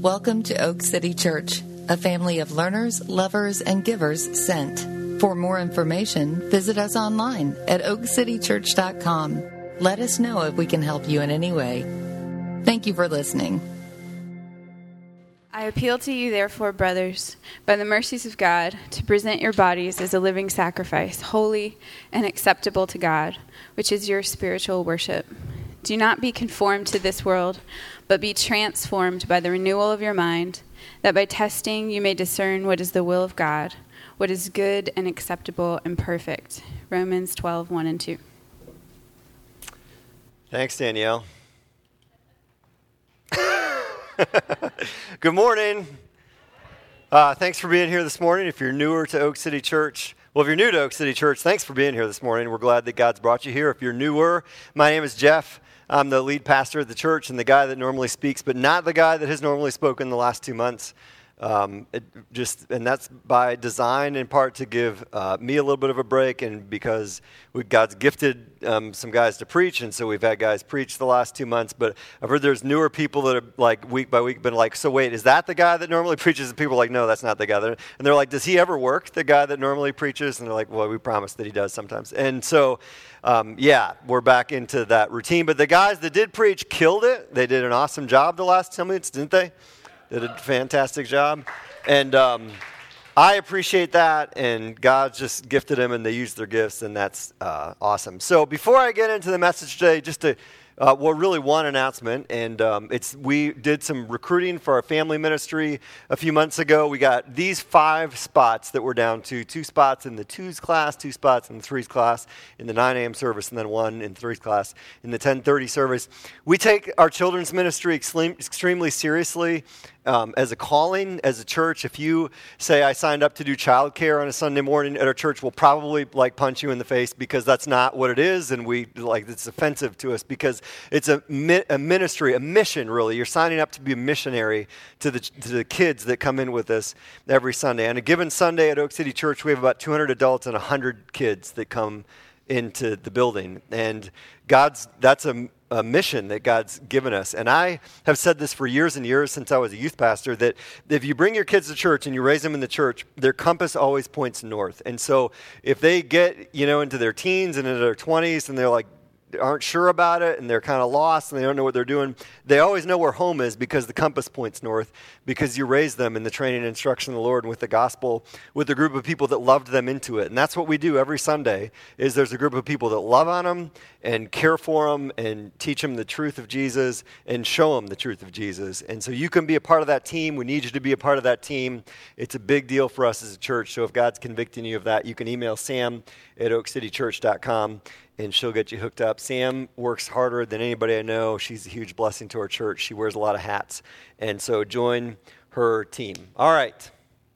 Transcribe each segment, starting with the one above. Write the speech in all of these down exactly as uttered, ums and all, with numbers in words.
Welcome to Oak City Church, a family of learners, lovers, and givers sent. For more information, visit us online at oak city church dot com. Let us know if we can help you in any way. Thank you for listening. I appeal to you, therefore, brothers, by the mercies of God, to present your bodies as a living sacrifice, holy and acceptable to God, which is your spiritual worship. Do not be conformed to this world, but be transformed by the renewal of your mind, that by testing you may discern what is the will of God, what is good and acceptable and perfect. Romans twelve, one and two. Thanks, Danielle. Good morning. Uh, thanks for being here this morning. If you're newer to Oak City Church, well, if you're new to Oak City Church, thanks for being here this morning. We're glad that God's brought you here. If you're newer, my name is Jeff. I'm the lead pastor at the church and the guy that normally speaks, but not the guy that has normally spoken the last two months. Um, it just and that's by design, in part to give uh, me a little bit of a break, and because we, God's gifted um, some guys to preach, and so we've had guys preach the last two months. But I've heard there's newer people that are like week by week been like, so wait, is that the guy that normally preaches? And people are like, no, that's not the guy. And they're like, does he ever work? The guy that normally preaches? And they're like, well, we promise that he does sometimes. And so, um, yeah, we're back into that routine. But the guys that did preach killed it. They did an awesome job the last ten minutes, didn't they? Did a fantastic job. And um, I appreciate that, and God just gifted them, and they used their gifts, and that's uh, awesome. So before I get into the message today, just to, uh, well, really one announcement, and um, it's we did some recruiting for our family ministry a few months ago. We got these five spots that we're down to, two spots in the twos class, two spots in the threes class, in the nine a.m. service, and then one in the threes class in the ten thirty service. We take our children's ministry extreme, extremely seriously. Um, as a calling, as a church. If you say, I signed up to do childcare on a Sunday morning at our church, we'll probably like punch you in the face, because that's not what it is, and we like it's offensive to us, because it's a, mi- a ministry, a mission, really. You're signing up to be a missionary to the to the kids that come in with us every Sunday. On a given Sunday at Oak City Church, we have about two hundred adults and one hundred kids that come into the building, and God's that's a a mission that God's given us. And I have said this for years and years since I was a youth pastor, that if you bring your kids to church and you raise them in the church, their compass always points north. And so if they get, you know, into their teens and into their twenties and they're like, aren't sure about it, and they're kind of lost and they don't know what they're doing, they always know where home is, because the compass points north, because you raised them in the training and instruction of the Lord and with the gospel, with a group of people that loved them into it. And that's what we do every Sunday, is there's a group of people that love on them and care for them and teach them the truth of Jesus and show them the truth of Jesus. And so you can be a part of that team. We need you to be a part of that team. It's a big deal for us as a church. So if God's convicting you of that, you can email Sam at oak city church dot com. and she'll get you hooked up. Sam works harder than anybody I know. She's a huge blessing to our church. She wears a lot of hats. And so join her team. All right.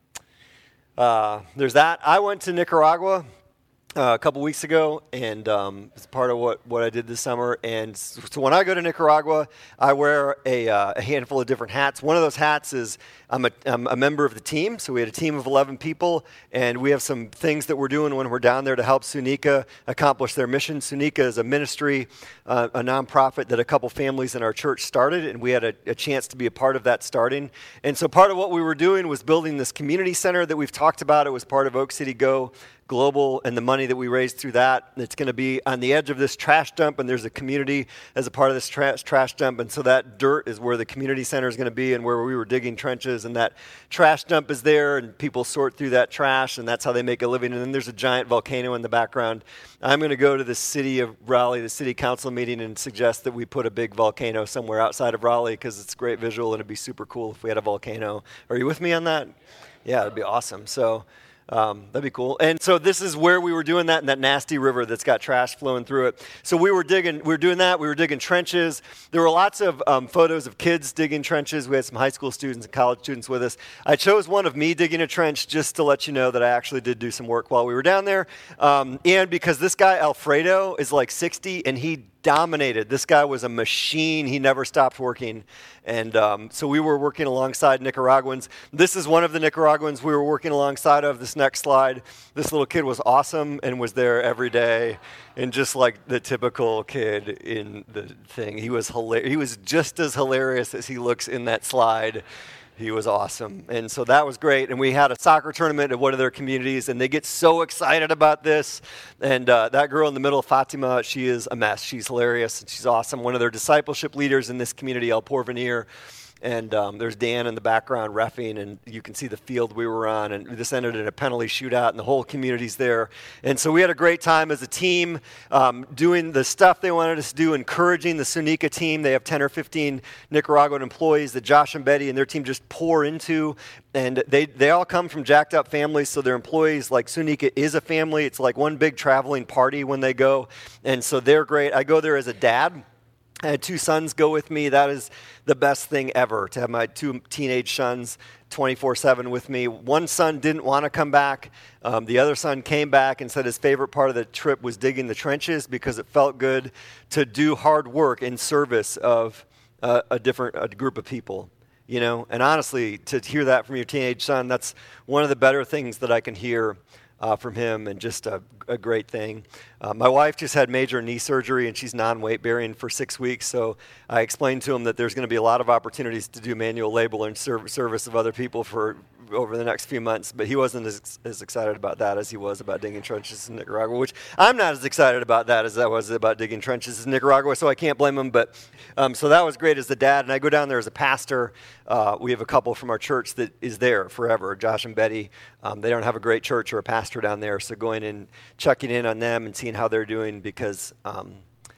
Uh, there's that. I went to Nicaragua uh, a couple weeks ago, and um, it's part of what, what I did this summer. And so when I go to Nicaragua, I wear a, uh, a handful of different hats. One of those hats is I'm a, I'm a member of the team. So we had a team of eleven people, and we have some things that we're doing when we're down there to help Sunika accomplish their mission. Sunika is a ministry, uh, a nonprofit that a couple families in our church started, and we had a, a chance to be a part of that starting. And so part of what we were doing was building this community center that we've talked about. It was part of Oak City Go Global, and the money that we raised through that, it's going to be on the edge of this trash dump, and there's a community as a part of this trash trash dump, and so that dirt is where the community center is going to be, and where we were digging trenches, and that trash dump is there, and people sort through that trash, and that's how they make a living. And then there's a giant volcano in the background. I'm going to go to the city of Raleigh, the city council meeting, and suggest that we put a big volcano somewhere outside of Raleigh, because it's a great visual, and it'd be super cool if we had a volcano. Are you with me on that? Yeah, it'd be awesome. So Um, that'd be cool. And so this is where we were doing that, in that nasty river that's got trash flowing through it. So we were digging, we were doing that. We were digging trenches. There were lots of um, photos of kids digging trenches. We had some high school students and college students with us. I chose one of me digging a trench just to let you know that I actually did do some work while we were down there. Um, and because this guy, Alfredo, is like sixty, and he dominated. This guy was a machine. He never stopped working. And um, so we were working alongside Nicaraguans. This is one of the Nicaraguans we were working alongside of. This next slide. This little kid was awesome and was there every day. And just like the typical kid in the thing, he was hilarious. He was just as hilarious as he looks in that slide. He was awesome. And so that was great. And we had a soccer tournament at one of their communities, and they get so excited about this. And uh, that girl in the middle, Fatima, she is a mess. She's hilarious, and she's awesome. One of their discipleship leaders in this community, El Porvenir. And um, there's Dan in the background reffing, and you can see the field we were on. And this ended in a penalty shootout, and the whole community's there. And so we had a great time as a team um, doing the stuff they wanted us to do, encouraging the Sunica team. They have ten or fifteen Nicaraguan employees that Josh and Betty and their team just pour into. And they, they all come from jacked up families, so their employees, like Sunica is a family. It's like one big traveling party when they go. And so they're great. I go there as a dad. I had two sons go with me. That is the best thing ever, to have my two teenage sons twenty-four seven with me. One son didn't want to come back. Um, the other son came back and said his favorite part of the trip was digging the trenches because it felt good to do hard work in service of uh, a different a group of people. You know, and honestly, to hear that from your teenage son, that's one of the better things that I can hear Uh, from him, and just a, a great thing. Uh, my wife just had major knee surgery, and she's non-weight bearing for six weeks, so I explained to him that there's going to be a lot of opportunities to do manual labor and serv- service of other people for over the next few months, but he wasn't as, as excited about that as he was about digging trenches in Nicaragua, which I'm not as excited about that as I was about digging trenches in Nicaragua, so I can't blame him. But um, so that was great as the dad, and I go down there as a pastor. Uh, we have a couple from our church that is there forever, Josh and Betty. Um, they don't have a great church or a pastor down there, so going and checking in on them and seeing how they're doing, because um,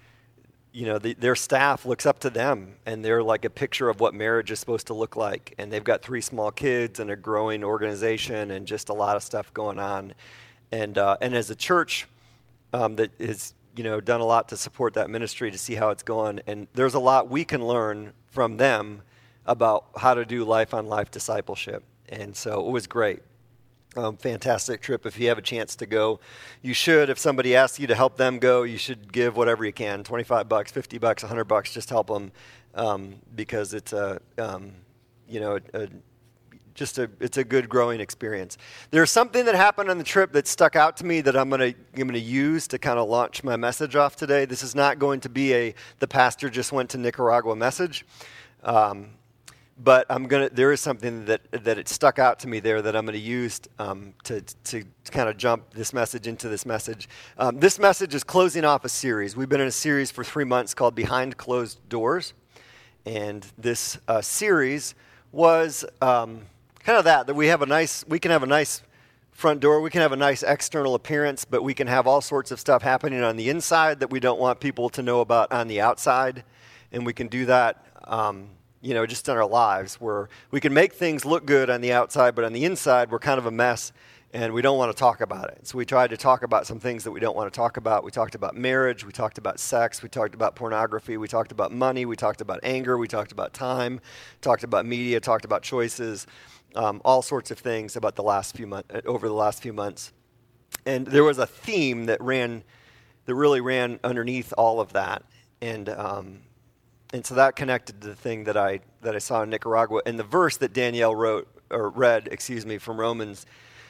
you know, the, their staff looks up to them, and they're like a picture of what marriage is supposed to look like. And they've got three small kids and a growing organization and just a lot of stuff going on. And uh, and as a church um, that has, you know, done a lot to support that ministry, to see how it's going. And there's a lot we can learn from them about how to do life-on-life discipleship. And so it was great. Um, fantastic trip. If you have a chance to go, you should. If somebody asks you to help them go, you should give whatever you can, twenty-five bucks, fifty bucks, one hundred bucks, just help them, um, because it's a, um, you know, a, a, just a, it's a good growing experience. There's something that happened on the trip that stuck out to me that I'm going to, I'm going to use to kind of launch my message off today. This is not going to be a, the pastor just went to Nicaragua message. Um, But I'm gonna. There is something that that it stuck out to me there that I'm going to use um, to to kind of jump this message into this message. Um, this message is closing off a series. We've been in a series for three months called Behind Closed Doors, and this uh, series was um, kind of that. That we have a nice. We can have a nice front door. We can have a nice external appearance, but we can have all sorts of stuff happening on the inside that we don't want people to know about on the outside, and we can do that. Um, you know, just in our lives, where we can make things look good on the outside, but on the inside, we're kind of a mess, and we don't want to talk about it. So we tried to talk about some things that we don't want to talk about. We talked about marriage. We talked about sex. We talked about pornography. We talked about money. We talked about anger. We talked about time. Talked about media. Talked about choices. Um, all sorts of things about the last few months, over the last few months. And there was a theme that ran, that really ran underneath all of that, and um, And so that connected to the thing that I that I saw in Nicaragua. And the verse that Danielle wrote or read, excuse me, from Romans,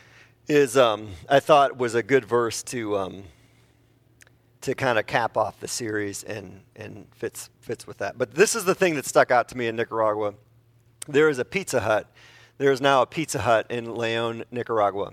is um, I thought was a good verse to um, to kind of cap off the series, and and fits fits with that. But this is the thing that stuck out to me in Nicaragua. There is a Pizza Hut. There is now a Pizza Hut in León, Nicaragua.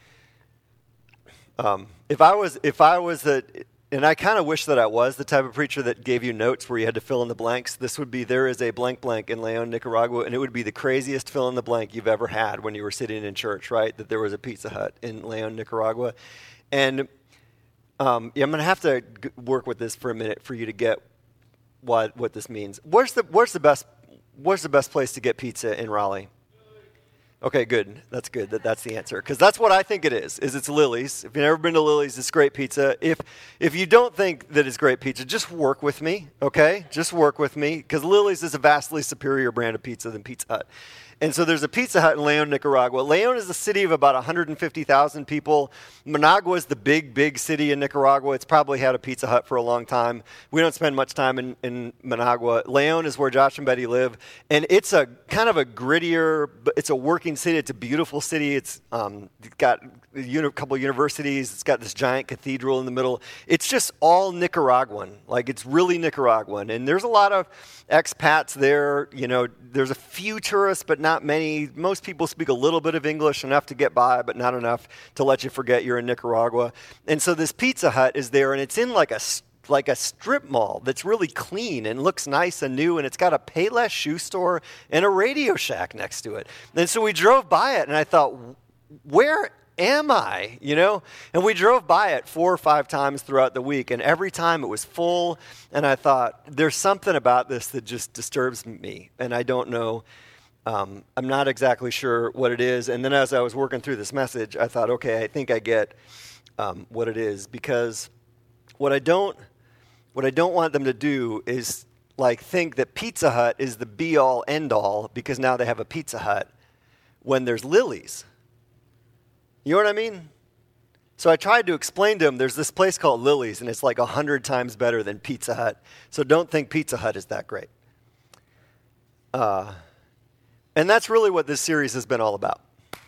Um, if I was if I was the And I kind of wish that I was the type of preacher that gave you notes where you had to fill in the blanks. This would be, there is a blank blank in León, Nicaragua, and it would be the craziest fill in the blank you've ever had when you were sitting in church, right? That there was a Pizza Hut in León, Nicaragua. And um, yeah, I'm going to have to g- work with this for a minute for you to get what what this means. Where's the where's the best where's the best place to get pizza in Raleigh? Okay, good. That's good that that's the answer. Because that's what I think it is, is it's Lily's. If you've never been to Lily's, it's great pizza. If if you don't think that it's great pizza, just work with me, okay? Just work with me. Because Lily's is a vastly superior brand of pizza than Pizza Hut. And so there's a Pizza Hut in Leon, Nicaragua. Leon is a city of about one hundred fifty thousand people. Managua is the big, big city in Nicaragua. It's probably had a Pizza Hut for a long time. We don't spend much time in, in Managua. Leon is where Josh and Betty live. And it's a kind of a grittier, it's a working city. It's a beautiful city. It's um, got a uni- couple universities. It's got this giant cathedral in the middle. It's just all Nicaraguan. Like, it's really Nicaraguan. And there's a lot of expats there. You know, there's a few tourists, but not many. Most people speak a little bit of English, enough to get by, but not enough to let you forget you're in Nicaragua. And so this Pizza Hut is there, and it's in like a like a strip mall that's really clean and looks nice and new, and it's got a Payless shoe store and a Radio Shack next to it. And so we drove by it, and I thought, where am I? You know? And we drove by it four or five times throughout the week, and every time it was full, and I thought, there's something about this that just disturbs me, and I don't know. Um, I'm not exactly sure what it is. And then as I was working through this message, I thought, okay, I think I get um, what it is, because what I don't What I don't want them to do is like think that Pizza Hut is the be-all, end-all because now they have a Pizza Hut when there's Lily's. You know what I mean? So I tried to explain to them there's this place called Lily's, and it's like a hundred times better than Pizza Hut. So don't think Pizza Hut is that great. Uh, and that's really what this series has been all about.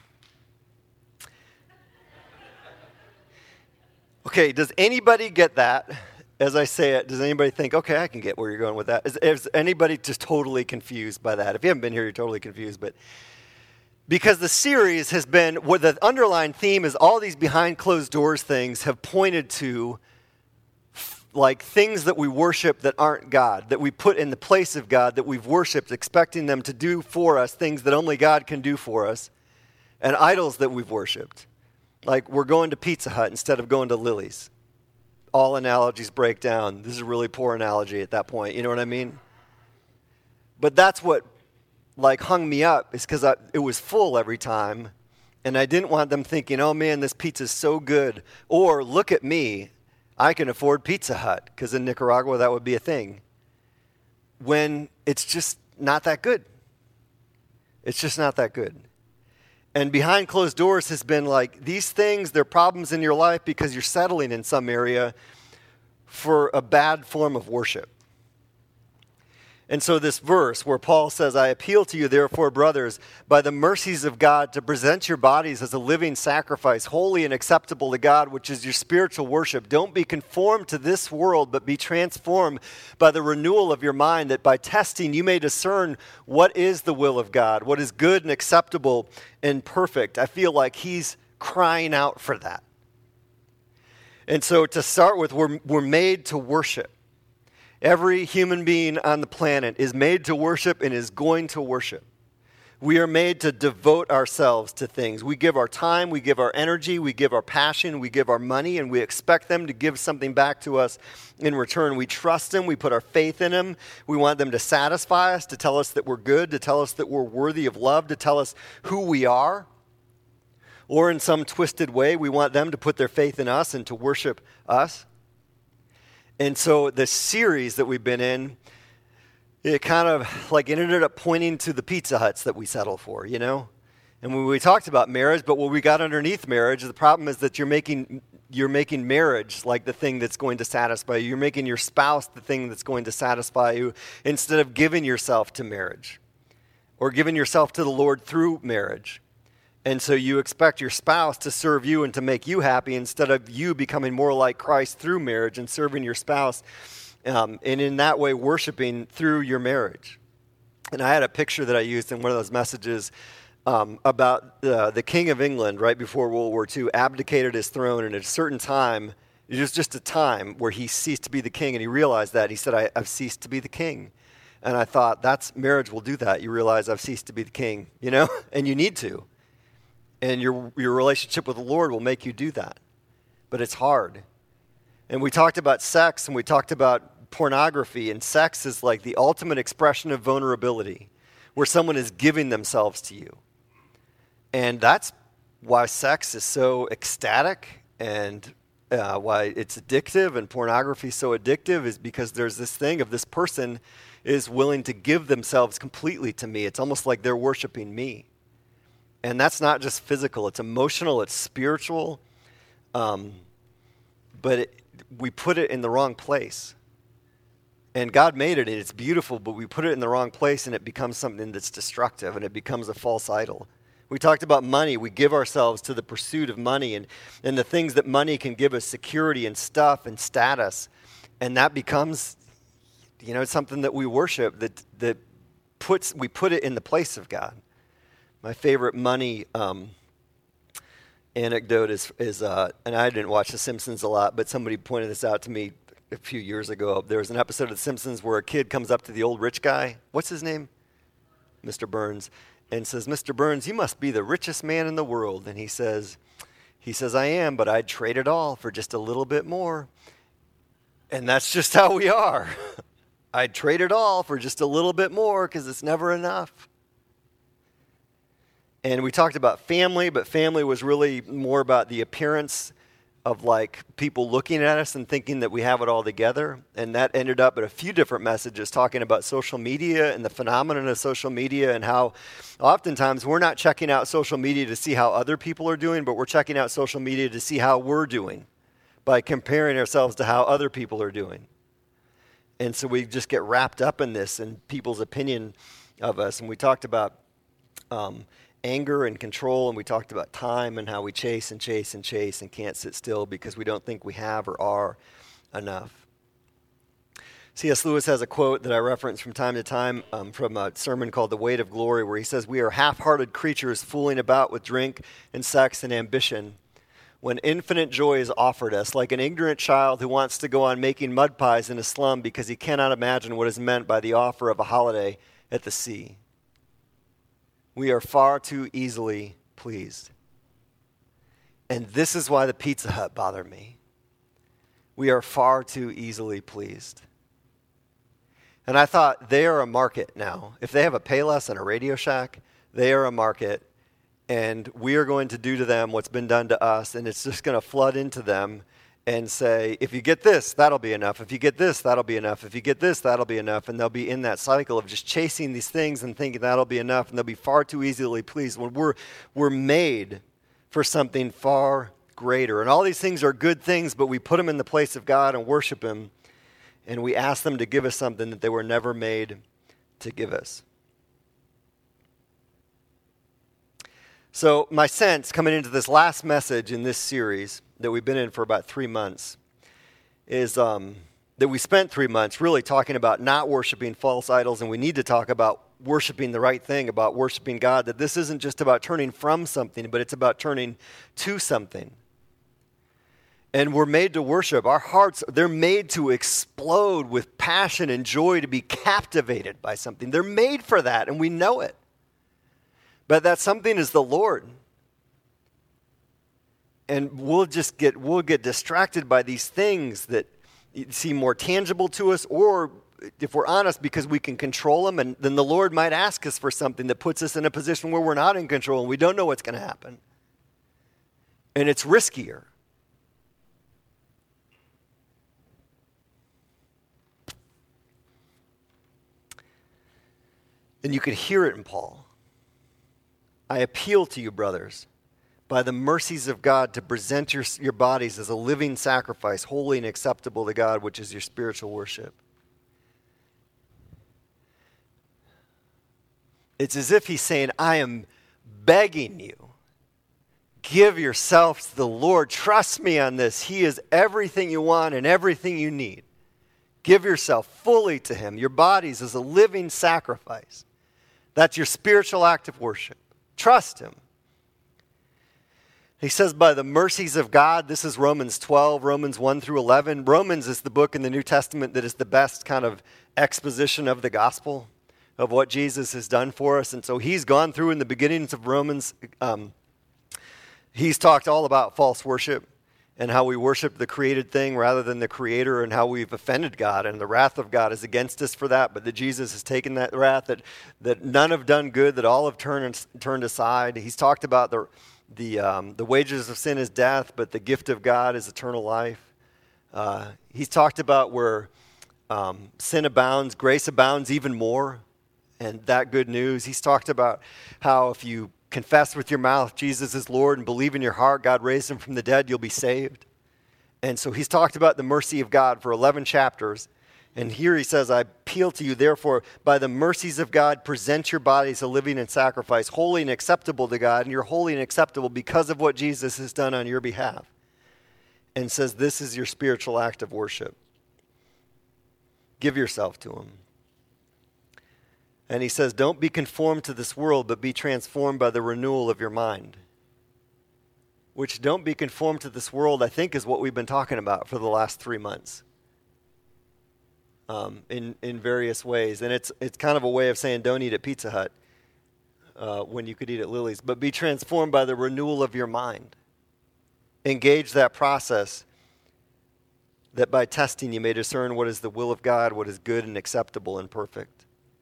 Okay, does anybody get that? As I say it, does anybody think, okay, I can get where you're going with that? Is, is anybody just totally confused by that? If you haven't been here, you're totally confused. But because the series has been, what the underlying theme is all these behind closed doors things have pointed to like things that we worship that aren't God, that we put in the place of God, that we've worshiped, expecting them to do for us things that only God can do for us, and idols that we've worshiped. Like we're going to Pizza Hut instead of going to Lily's. All analogies break down. This is a really poor analogy at that point. You know what I mean? But that's what like hung me up, is because it was full every time, and I didn't want them thinking, oh man, this pizza's so good, or look at me, I can afford Pizza Hut, because in Nicaragua that would be a thing, when it's just not that good. It's just not that good. And behind closed doors has been like, these things, they're problems in your life because you're settling in some area for a bad form of worship. And so this verse where Paul says, I appeal to you, therefore, brothers, by the mercies of God, to present your bodies as a living sacrifice, holy and acceptable to God, which is your spiritual worship. Don't be conformed to this world, but be transformed by the renewal of your mind, that by testing you may discern what is the will of God, what is good and acceptable and perfect. I feel like he's crying out for that. And so to start with, we're, we're made to worship. Every human being on the planet is made to worship and is going to worship. We are made to devote ourselves to things. We give our time, we give our energy, we give our passion, we give our money, and we expect them to give something back to us in return. We trust them, we put our faith in them. We want them to satisfy us, to tell us that we're good, to tell us that we're worthy of love, to tell us who we are. Or in some twisted way, we want them to put their faith in us and to worship us. And so the series that we've been in, it kind of like it ended up pointing to the Pizza Huts that we settle for, you know? And when we talked about marriage, but what we got underneath marriage, the problem is that you're making you're making marriage like the thing that's going to satisfy you. You're making your spouse the thing that's going to satisfy you instead of giving yourself to marriage or giving yourself to the Lord through marriage. And so you expect your spouse to serve you and to make you happy instead of you becoming more like Christ through marriage and serving your spouse, um, and in that way worshiping through your marriage. And I had a picture that I used in one of those messages um, about uh, the King of England right before World War Two abdicated his throne, and at a certain time, it was just a time where he ceased to be the king, and he realized that. He said, I, I've ceased to be the king. And I thought, that's marriage will do that. You realize I've ceased to be the king, you know, and you need to. And your your relationship with the Lord will make you do that. But it's hard. And we talked about sex, and we talked about pornography, and sex is like the ultimate expression of vulnerability, where someone is giving themselves to you. And that's why sex is so ecstatic and uh, why it's addictive and pornography is so addictive is because there's this thing of this person is willing to give themselves completely to me. It's almost like they're worshiping me. And that's not just physical. It's emotional. It's spiritual. Um, but it, we put it in the wrong place. And God made it, and it's beautiful, but we put it in the wrong place, and it becomes something that's destructive, and it becomes a false idol. We talked about money. We give ourselves to the pursuit of money and, and the things that money can give us, security and stuff and status. And that becomes, you know, something that we worship, that that puts we put it in the place of God. My favorite money um, anecdote is, is uh, and I didn't watch The Simpsons a lot, but somebody pointed this out to me a few years ago. There was an episode of The Simpsons where a kid comes up to the old rich guy. What's his name? Mister Burns. And says, Mister Burns, you must be the richest man in the world. And he says, he says, I am, but I'd trade it all for just a little bit more. And that's just how we are. I'd trade it all for just a little bit more because it's never enough. And we talked about family, but family was really more about the appearance of like people looking at us and thinking that we have it all together. And that ended up at a few different messages talking about social media and the phenomenon of social media and how oftentimes we're not checking out social media to see how other people are doing, but we're checking out social media to see how we're doing by comparing ourselves to how other people are doing. And so we just get wrapped up in this and people's opinion of us. And we talked about um, anger and control, and we talked about time and how we chase and chase and chase and can't sit still because we don't think we have or are enough. C S Lewis has a quote that I reference from time to time um, from a sermon called The Weight of Glory, where he says, we are half-hearted creatures fooling about with drink and sex and ambition when infinite joy is offered us, like an ignorant child who wants to go on making mud pies in a slum because he cannot imagine what is meant by the offer of a holiday at the sea. We are far too easily pleased. And this is why the Pizza Hut bothered me. We are far too easily pleased. And I thought, they are a market now. If they have a Payless and a Radio Shack, they are a market. And we are going to do to them what's been done to us. And it's just going to flood into them and say, if you get this, that'll be enough. If you get this, that'll be enough. If you get this, that'll be enough. And they'll be in that cycle of just chasing these things and thinking that'll be enough. And they'll be far too easily pleased when we're we're made for something far greater. And all these things are good things, but we put them in the place of God and worship Him. And we ask them to give us something that they were never made to give us. So my sense coming into this last message in this series that we've been in for about three months is um, that we spent three months really talking about not worshiping false idols, and we need to talk about worshiping the right thing, about worshiping God, that this isn't just about turning from something, but it's about turning to something. And we're made to worship. Our hearts, they're made to explode with passion and joy, to be captivated by something. They're made for that, and we know it. But that something is the Lord. And we'll just get we'll get distracted by these things that seem more tangible to us, or if we're honest, because we can control them, and then the Lord might ask us for something that puts us in a position where we're not in control and we don't know what's going to happen. And it's riskier. And you could hear it in Paul. I appeal to you, brothers, by the mercies of God, to present your, your bodies as a living sacrifice, holy and acceptable to God, which is your spiritual worship. It's as if he's saying, I am begging you, give yourself to the Lord. Trust me on this. He is everything you want and everything you need. Give yourself fully to him. Your bodies as a living sacrifice. That's your spiritual act of worship. Trust him. He says, by the mercies of God, this is Romans twelve, Romans one through eleven. Romans is the book in the New Testament that is the best kind of exposition of the gospel, of what Jesus has done for us. And so he's gone through in the beginnings of Romans. Um, he's talked all about false worship and how we worship the created thing rather than the creator, and how we've offended God, and the wrath of God is against us for that, but that Jesus has taken that wrath, that, that none have done good, that all have turned, turned aside. He's talked about the, the, um, the wages of sin is death, but the gift of God is eternal life. Uh, he's talked about where um, sin abounds, grace abounds even more, and that good news. He's talked about how if you confess with your mouth Jesus is Lord and believe in your heart God raised him from the dead, you'll be saved. And so he's talked about the mercy of God for eleven chapters. And here he says, I appeal to you, therefore, by the mercies of God, present your bodies a living and sacrifice, holy and acceptable to God. And you're holy and acceptable because of what Jesus has done on your behalf. And says this is your spiritual act of worship. Give yourself to him. And he says, don't be conformed to this world, but be transformed by the renewal of your mind. Which, don't be conformed to this world, I think is what we've been talking about for the last three months. Um, in, in various ways. And it's it's kind of a way of saying don't eat at Pizza Hut uh, when you could eat at Lily's. But be transformed by the renewal of your mind. Engage that process that by testing you may discern what is the will of God, what is good and acceptable and perfect.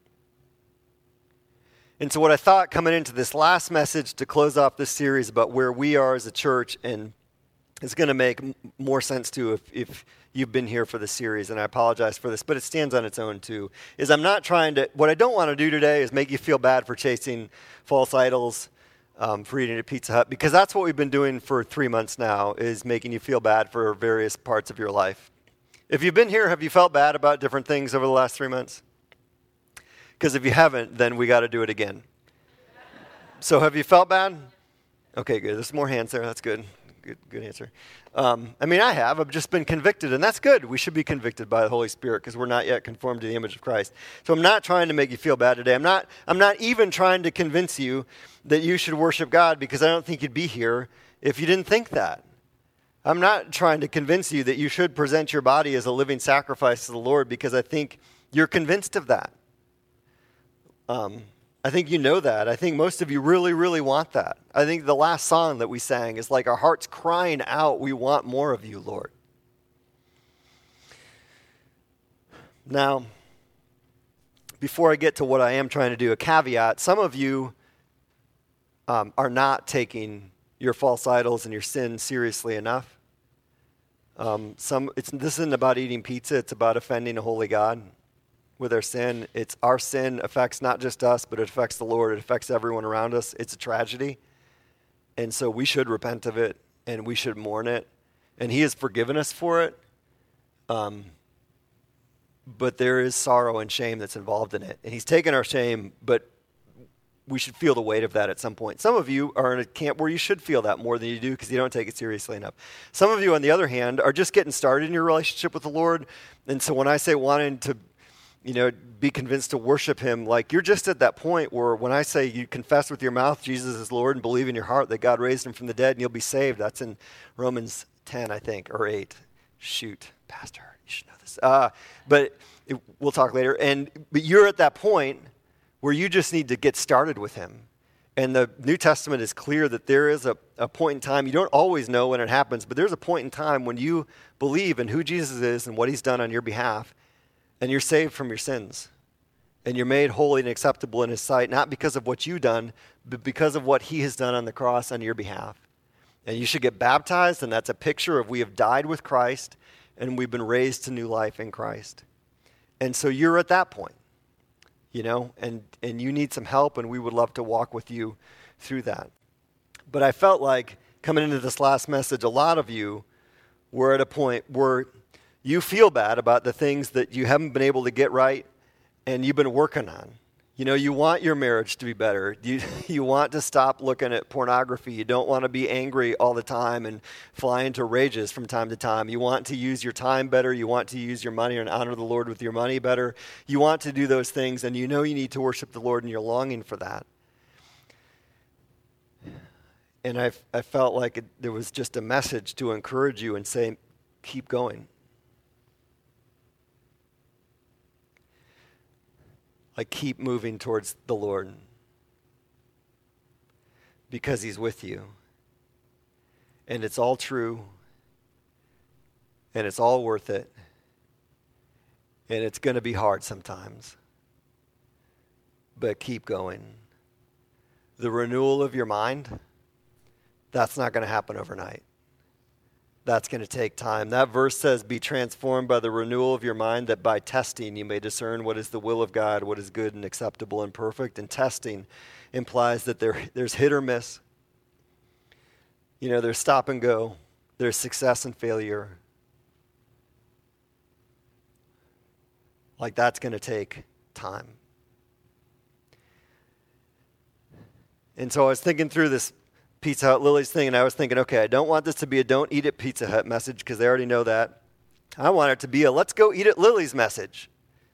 And so what I thought coming into this last message to close off this series about where we are as a church, and it's going to make m- more sense too if, if you've been here for the series, and I apologize for this, but it stands on its own too, is I'm not trying to, what I don't want to do today is make you feel bad for chasing false idols, um, for eating at Pizza Hut, because that's what we've been doing for three months now, is making you feel bad for various parts of your life. If you've been here, have you felt bad about different things over the last three months? Because if you haven't, then we got to do it again. So have you felt bad? Okay, good. There's more hands there. That's good. Good, good answer. Um, I mean, I have. I've just been convicted, and that's good. We should be convicted by the Holy Spirit because we're not yet conformed to the image of Christ. So I'm not trying to make you feel bad today. I'm not. I'm not even trying to convince you that you should worship God, because I don't think you'd be here if you didn't think that. I'm not trying to convince you that you should present your body as a living sacrifice to the Lord, because I think you're convinced of that. Um, I think you know that. I think most of you really, really want that. I think the last song that we sang is like our hearts crying out, we want more of you, Lord. Now, before I get to what I am trying to do, a caveat. Some of you um, are not taking your false idols and your sin seriously enough. Um, some, it's, this isn't about eating pizza. It's about offending a holy God. With our sin, it's our sin affects not just us, but it affects the Lord. It affects everyone around us. It's a tragedy. And so we should repent of it, and we should mourn it. And he has forgiven us for it. Um, but there is sorrow and shame that's involved in it. And he's taken our shame, but we should feel the weight of that at some point. Some of you are in a camp where you should feel that more than you do because you don't take it seriously enough. Some of you, on the other hand, are just getting started in your relationship with the Lord. And so when I say wanting to you know, be convinced to worship him, like you're just at that point where when I say you confess with your mouth Jesus is Lord and believe in your heart that God raised him from the dead and you'll be saved. That's in Romans ten, I think, or eight. Shoot, Pastor, you should know this. Uh, but it, we'll talk later. And but you're at that point where you just need to get started with him. And the New Testament is clear that there is a, a point in time, you don't always know when it happens, but there's a point in time when you believe in who Jesus is and what he's done on your behalf, and you're saved from your sins. And you're made holy and acceptable in his sight, not because of what you've done, but because of what he has done on the cross on your behalf. And you should get baptized, and that's a picture of we have died with Christ, and we've been raised to new life in Christ. And so you're at that point, you know, and, and you need some help, and we would love to walk with you through that. But I felt like coming into this last message, a lot of you were at a point where you feel bad about the things that you haven't been able to get right and you've been working on. You know, you want your marriage to be better. You you want to stop looking at pornography. You don't want to be angry all the time and fly into rages from time to time. You want to use your time better. You want to use your money and honor the Lord with your money better. You want to do those things, and you know you need to worship the Lord, and you're longing for that. And I I felt like it, there was just a message to encourage you and say, keep going. Like, keep moving towards the Lord because he's with you. And it's all true, And it's all worth it. And it's going to be hard sometimes. But keep going. The renewal of your mind, that's not going to happen overnight. That's going to take time. That verse says, be transformed by the renewal of your mind, that by testing you may discern what is the will of God, what is good and acceptable and perfect. And testing implies that there, there's hit or miss. You know, there's stop and go. There's success and failure. Like, that's going to take time. And so I was thinking through this Pizza Hut Lily's thing, and I was thinking, okay, I don't want this to be a don't eat at Pizza Hut message because they already know that. I want it to be a let's go eat at Lily's message.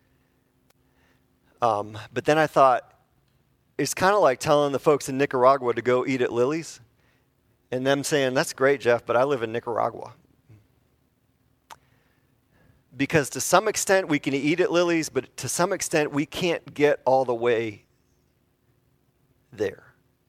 Um, but then I thought, it's kind of like telling the folks in Nicaragua to go eat at Lily's, and them saying, that's great, Jeff, but I live in Nicaragua. Because to some extent we can eat at Lily's, but to some extent we can't get all the way there.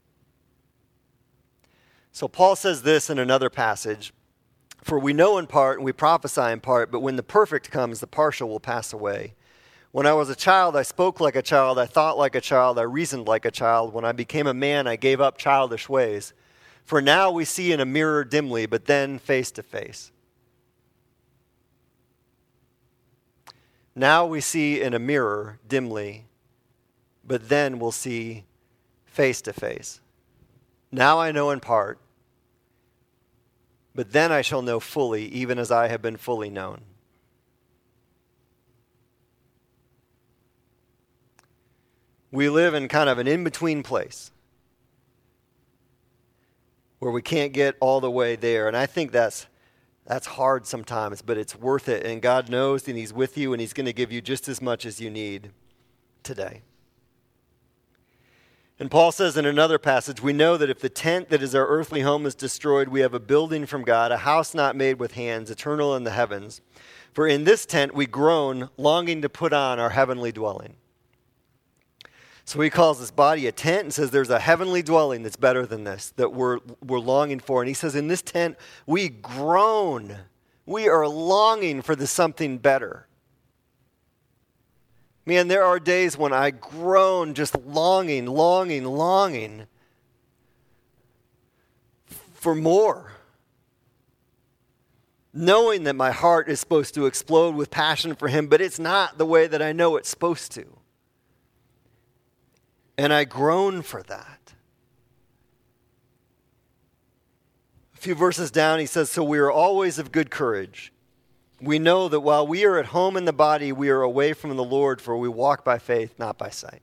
So Paul says this in another passage, for we know in part and we prophesy in part, but when the perfect comes, the partial will pass away. When I was a child, I spoke like a child, I thought like a child, I reasoned like a child. When I became a man, I gave up childish ways. For now we see in a mirror dimly, but then face to face. Now we see in a mirror dimly, but then we'll see face to face. Now I know in part, but then I shall know fully, even as I have been fully known. We live in kind of an in-between place where we can't get all the way there. And I think that's that's hard sometimes, but it's worth it. And God knows, and He's with you, and He's going to give you just as much as you need today. And Paul says in another passage, we know that if the tent that is our earthly home is destroyed, we have a building from God, a house not made with hands, eternal in the heavens. For in this tent we groan, longing to put on our heavenly dwelling. So he calls this body a tent and says there's a heavenly dwelling that's better than this, that we're, we're longing for. And he says in this tent we groan. We are longing for the something better. Man, there are days when I groan just longing, longing, longing for more. Knowing that my heart is supposed to explode with passion for Him, but it's not the way that I know it's supposed to. And I groan for that. A few verses down, he says, so we are always of good courage. We know that while we are at home in the body, we are away from the Lord, for we walk by faith, not by sight.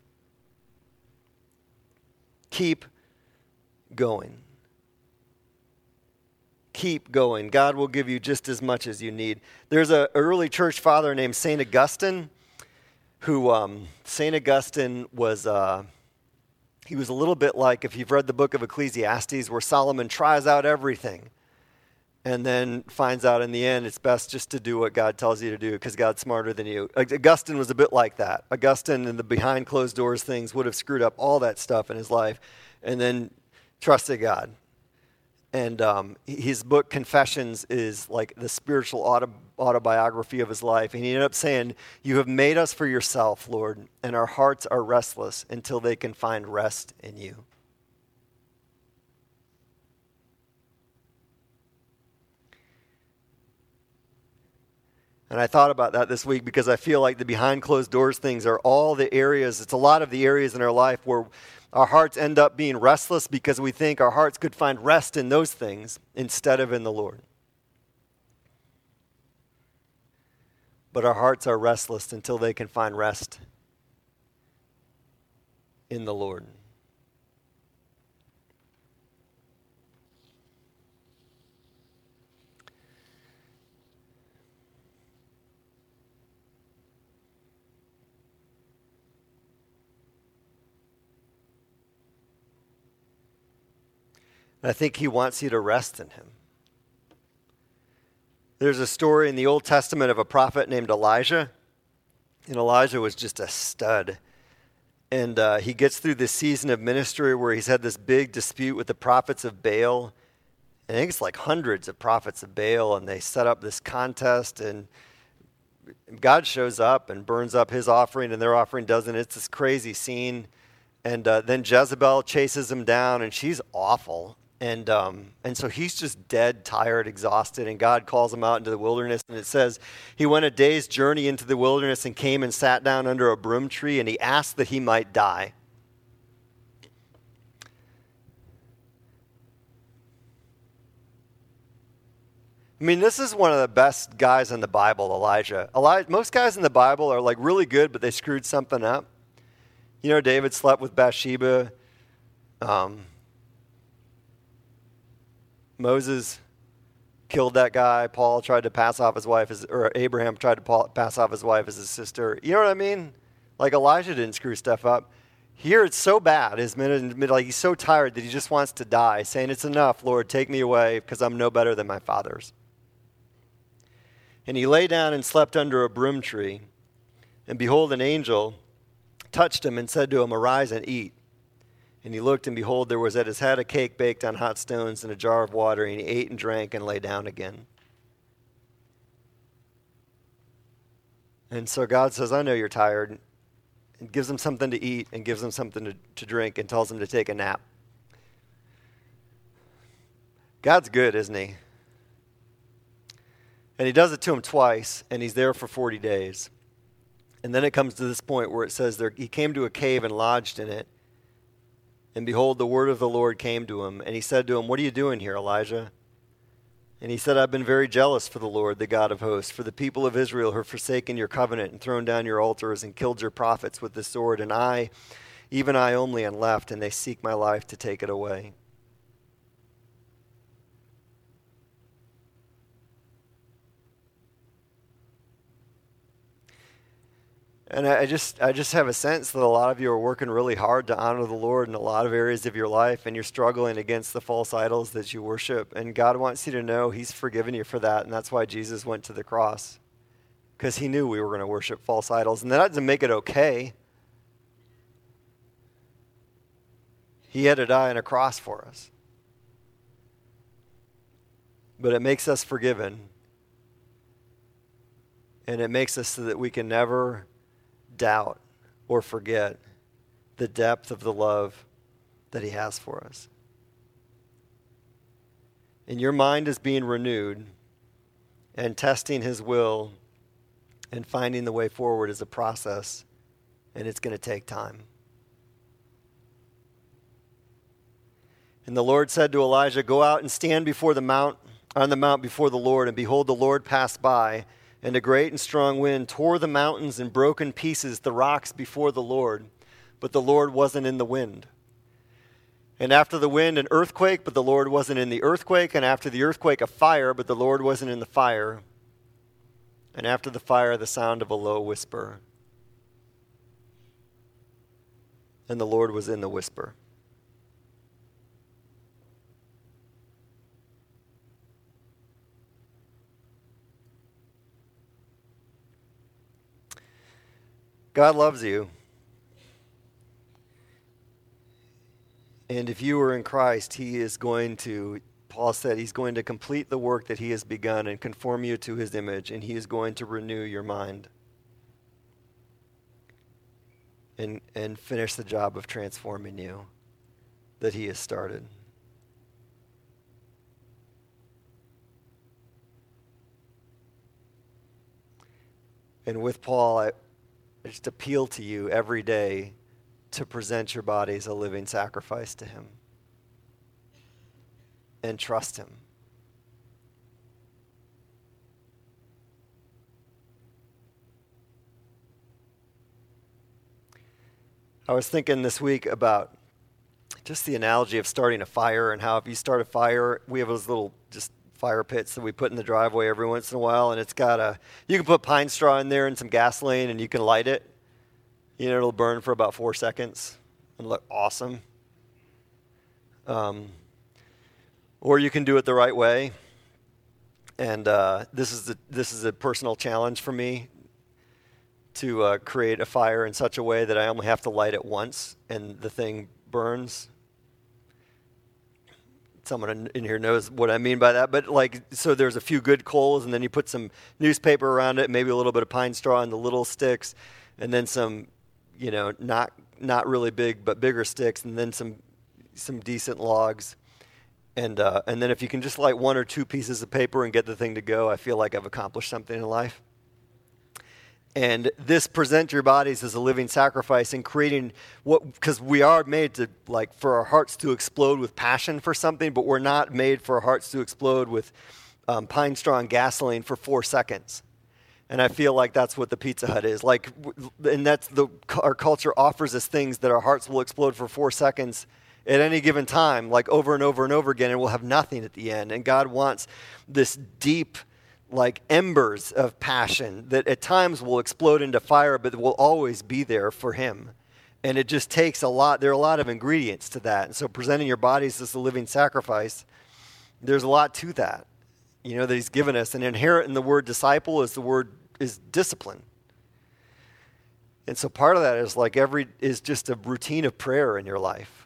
Keep going. Keep going. God will give you just as much as you need. There's an early church father named Saint Augustine, who, um, Saint Augustine was, uh, he was a little bit like, if you've read the book of Ecclesiastes, where Solomon tries out everything and then finds out in the end it's best just to do what God tells you to do because God's smarter than you. Augustine was a bit like that. Augustine and the behind closed doors things would have screwed up all that stuff in his life and then trusted God. And um, his book, Confessions, is like the spiritual auto- autobiography of his life. And he ended up saying, you have made us for yourself, Lord, and our hearts are restless until they can find rest in you. And I thought about that this week because I feel like the behind closed doors things are all the areas, it's a lot of the areas in our life where our hearts end up being restless because we think our hearts could find rest in those things instead of in the Lord. But our hearts are restless until they can find rest in the Lord. I think He wants you to rest in Him. There's a story in the Old Testament of a prophet named Elijah. And Elijah was just a stud. And uh, he gets through this season of ministry where he's had this big dispute with the prophets of Baal. I think it's like hundreds of prophets of Baal, and they set up this contest, and God shows up and burns up his offering, and their offering doesn't. It's this crazy scene. And uh, then Jezebel chases him down, and she's awful. And um, and so he's just dead, tired, exhausted, and God calls him out into the wilderness. And it says, he went a day's journey into the wilderness and came and sat down under a broom tree, and he asked that he might die. I mean, this is one of the best guys in the Bible, Elijah. Elijah. Most guys in the Bible are like really good, but they screwed something up. You know, David slept with Bathsheba. Um, Moses killed that guy. Paul tried to pass off his wife, as, or Abraham tried to pa- pass off his wife as his sister. You know what I mean? Like Elijah didn't screw stuff up. Here it's so bad. His minute, like he's so tired that he just wants to die, saying, "It's enough, Lord, take me away, because I'm no better than my fathers." And he lay down and slept under a broom tree. And behold, an angel touched him and said to him, "Arise and eat." And he looked, and behold, there was at his head a cake baked on hot stones and a jar of water. And he ate and drank and lay down again. And so God says, "I know you're tired," and gives him something to eat and gives him something to, to drink and tells him to take a nap. God's good, isn't he? And he does it to him twice, and he's there for forty days. And then it comes to this point where it says there, he came to a cave and lodged in it. And behold, the word of the Lord came to him. And he said to him, "What are you doing here, Elijah?" And he said, "I've been very jealous for the Lord, the God of hosts, for the people of Israel have forsaken your covenant and thrown down your altars and killed your prophets with the sword. And I, even I only, am left, and they seek my life to take it away." And I just I just have a sense that a lot of you are working really hard to honor the Lord in a lot of areas of your life, and you're struggling against the false idols that you worship. And God wants you to know he's forgiven you for that, and that's why Jesus went to the cross, because he knew we were going to worship false idols. And that doesn't make it okay. He had to die on a cross for us. But it makes us forgiven, and it makes us so that we can never doubt or forget the depth of the love that he has for us. And your mind is being renewed, and testing his will and finding the way forward is a process, and it's going to take time. And the Lord said to Elijah, "Go out and stand before the mount on the mount before the Lord." And behold, the Lord passed by, and a great and strong wind tore the mountains and broke in pieces the rocks before the Lord. But the Lord wasn't in the wind. And after the wind, an earthquake, but the Lord wasn't in the earthquake. And after the earthquake, a fire, but the Lord wasn't in the fire. And after the fire, the sound of a low whisper. And the Lord was in the whisper. God loves you. And if you are in Christ, he is going to, Paul said, he's going to complete the work that he has begun and conform you to his image, and he is going to renew your mind and, and finish the job of transforming you that he has started. And with Paul, I I just appeal to you every day to present your body as a living sacrifice to him and trust him. I was thinking this week about just the analogy of starting a fire, and how if you start a fire, we have those little just fire pits that we put in the driveway every once in a while, and it's got a, you can put pine straw in there and some gasoline, and you can light it. You know, it'll burn for about four seconds and look awesome. Um, or you can do it the right way. And uh, this is the, this is a personal challenge for me to uh, create a fire in such a way that I only have to light it once and the thing burns. someone in, in here knows what I mean by that. But like, so there's a few good coals, and then you put some newspaper around it, maybe a little bit of pine straw and the little sticks, and then some, you know, not not really big but bigger sticks, and then some some decent logs. And uh, and then if you can just light one or two pieces of paper and get the thing to go, I feel like I've accomplished something in life. And this present your bodies as a living sacrifice and creating what, because we are made to, like, for our hearts to explode with passion for something, but we're not made for our hearts to explode with um, pine straw and gasoline for four seconds. And I feel like that's what the Pizza Hut is. Like, and that's the, our culture offers us things that our hearts will explode for four seconds at any given time, like over and over and over again, and we'll have nothing at the end. And God wants this deep, like embers of passion that at times will explode into fire, but will always be there for him. And it just takes a lot. There are a lot of ingredients to that. And so presenting your bodies as a living sacrifice, there's a lot to that, you know, that he's given us. And inherent in the word disciple is the word is discipline. And so part of that is like every, is just a routine of prayer in your life.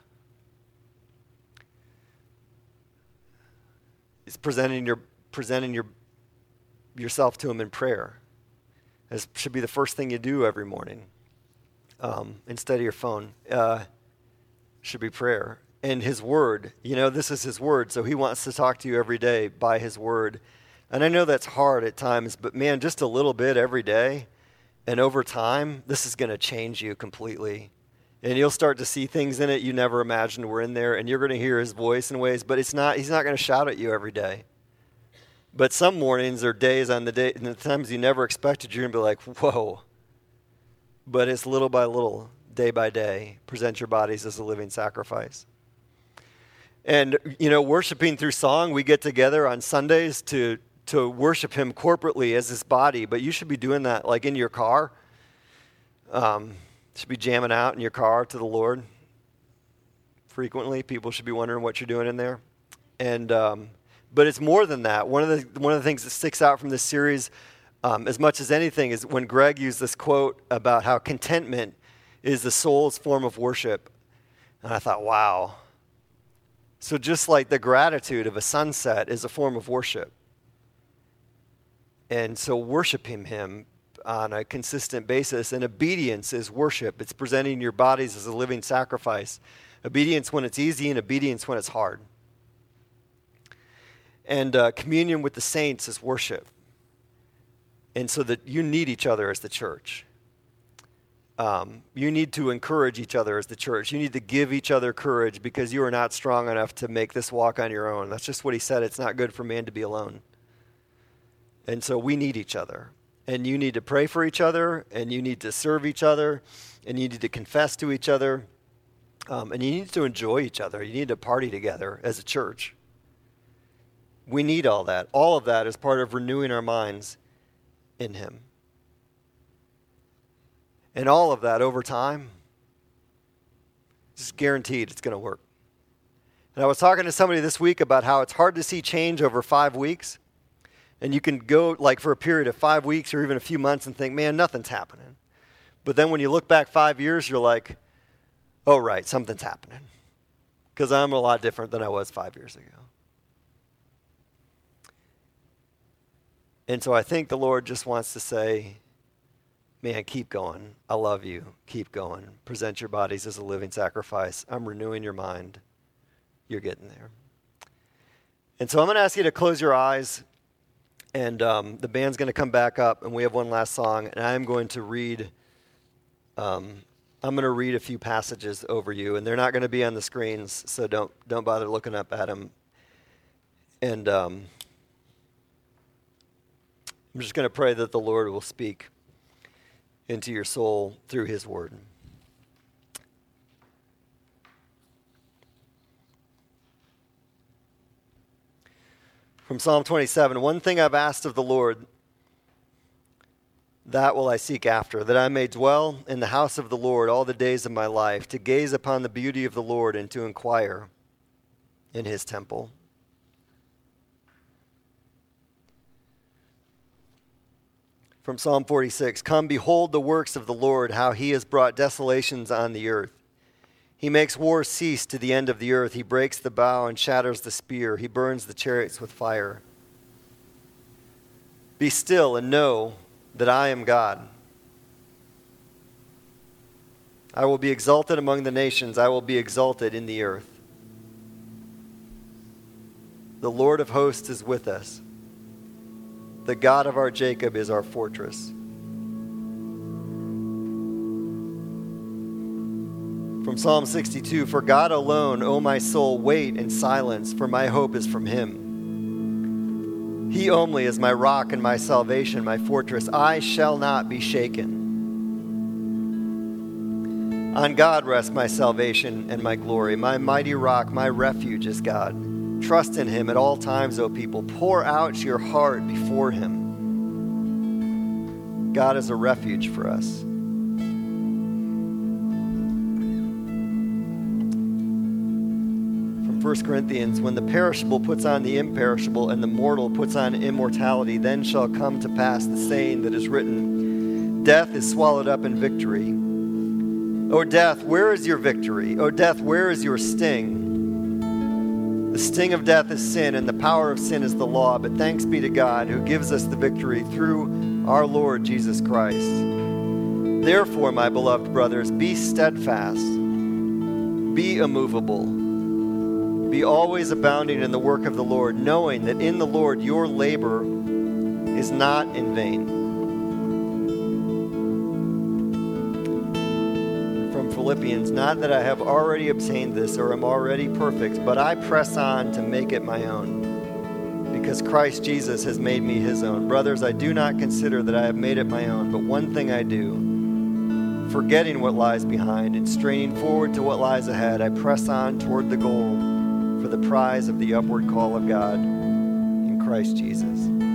It's presenting your, presenting your, yourself to him in prayer. This should be the first thing you do every morning. Um, instead of your phone, uh, should be prayer. And his word, you know, this is his word, so he wants to talk to you every day by his word. And I know that's hard at times, but man, just a little bit every day, and over time, this is going to change you completely. And you'll start to see things in it you never imagined were in there, and you're going to hear his voice in ways, but it's not, he's not going to shout at you every day. But some mornings or days on the day, and the times you never expected, you're going to be like, whoa. But it's little by little, day by day, present your bodies as a living sacrifice. And, you know, worshiping through song, we get together on Sundays to, to worship him corporately as his body, but you should be doing that like in your car. Um, should be jamming out in your car to the Lord frequently. People should be wondering what you're doing in there. And, um, But it's more than that. One of the one of the things that sticks out from this series, um, as much as anything, is when Greg used this quote about how contentment is the soul's form of worship. And I thought, wow. So just like the gratitude of a sunset is a form of worship. And so worshiping him on a consistent basis, and obedience is worship. It's presenting your bodies as a living sacrifice. Obedience when it's easy and obedience when it's hard. And uh, communion with the saints is worship. And so that you need each other as the church. Um, you need to encourage each other as the church. You need to give each other courage because you are not strong enough to make this walk on your own. That's just what he said. It's not good for man to be alone. And so we need each other. And you need to pray for each other, and you need to serve each other, and you need to confess to each other, um, and you need to enjoy each other. You need to party together as a church. We need all that. All of that is part of renewing our minds in him. And all of that over time, it's guaranteed it's going to work. And I was talking to somebody this week about how it's hard to see change over five weeks. And you can go like for a period of five weeks or even a few months and think, man, nothing's happening. But then when you look back five years, you're like, oh, right, something's happening. Because I'm a lot different than I was five years ago. And so I think the Lord just wants to say, man, keep going. I love you. Keep going. Present your bodies as a living sacrifice. I'm renewing your mind. You're getting there. And so I'm going to ask you to close your eyes. And um, the band's going to come back up, and we have one last song. And I'm going to read, um, I'm going to read a few passages over you, and they're not going to be on the screens, so don't don't bother looking up at them. And um, I'm just going to pray that the Lord will speak into your soul through his word. From Psalm twenty-seven, one thing I've asked of the Lord, that will I seek after, that I may dwell in the house of the Lord all the days of my life, to gaze upon the beauty of the Lord and to inquire in his temple. From Psalm forty-six, come behold the works of the Lord, how he has brought desolations on the earth. He makes war cease to the end of the earth. He breaks the bow and shatters the spear. He burns the chariots with fire. Be still and know that I am God. I will be exalted among the nations. I will be exalted in the earth. The Lord of hosts is with us. The God of our Jacob is our fortress. From Psalm sixty-two, for God alone, O my soul, wait in silence, for my hope is from him. He only is my rock and my salvation, my fortress. I shall not be shaken. On God rests my salvation and my glory. My mighty rock, my refuge is God. Trust in him at all times, O people. Pour out your heart before him. God is a refuge for us. First Corinthians, when the perishable puts on the imperishable and the mortal puts on immortality, then shall come to pass the saying that is written, death is swallowed up in victory. O death, where is your victory? O death, where is your sting? The sting of death is sin, and the power of sin is the law, but thanks be to God who gives us the victory through our Lord Jesus Christ. Therefore, my beloved brothers, be steadfast, be immovable, be always abounding in the work of the Lord, knowing that in the Lord your labor is not in vain. From Philippians, not that I have already obtained this or am already perfect, but I press on to make it my own, because Christ Jesus has made me his own. Brothers, I do not consider that I have made it my own, but one thing I do, forgetting what lies behind and straining forward to what lies ahead, I press on toward the goal for the prize of the upward call of God in Christ Jesus.